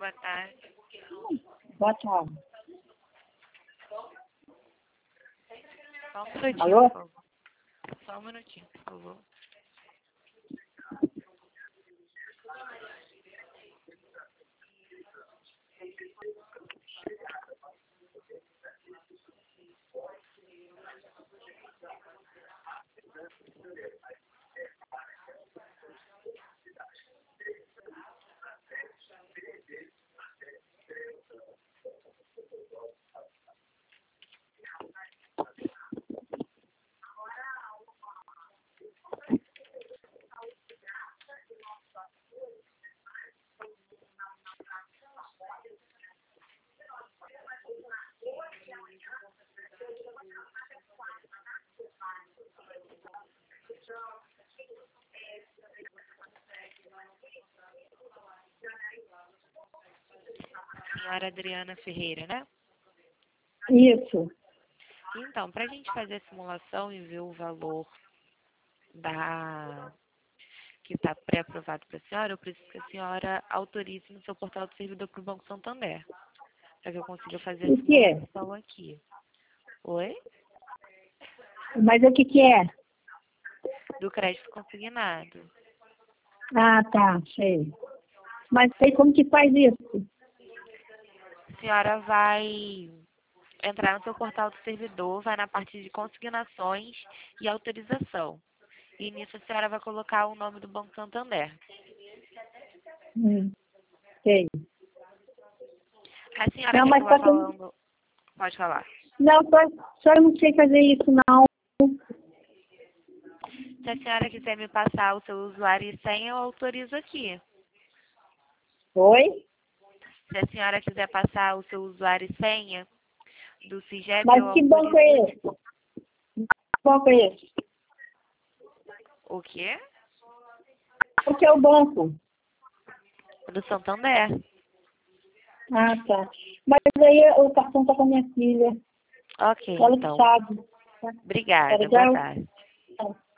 boa tarde. Boa tarde. Só um minutinho, Alô? por favor. Só um minutinho, por favor. Senhora Adriana Ferreira, né? Isso. Então, para a gente fazer a simulação e ver o valor que está pré-aprovado para a senhora, eu preciso que a senhora autorize no seu portal do servidor para o Banco Santander, para que eu consiga fazer a O que é? simulação aqui. Oi? Mas o que é? Do crédito consignado. Ah, tá, sei. Mas aí como que faz isso? A senhora vai entrar no seu portal do servidor, vai na parte de consignações e autorização. E nisso a senhora vai colocar o nome do Banco Santander. Sei. A senhora Não, quer que mas eu vá só que falando? Pode falar. não, só eu não sei fazer isso, não. Se a senhora quiser me passar o seu usuário e senha, eu autorizo aqui. Oi? Se a senhora quiser passar o seu usuário e senha do CIGEP, eu Mas que banco autorizo é aqui. esse? Que banco é esse? O quê? O que é o banco? Do Santander. Ah, tá. Mas aí o cartão tá com a minha filha. Ok, Ela que então. sabe. Tá? Obrigada. Boa Legal? tarde.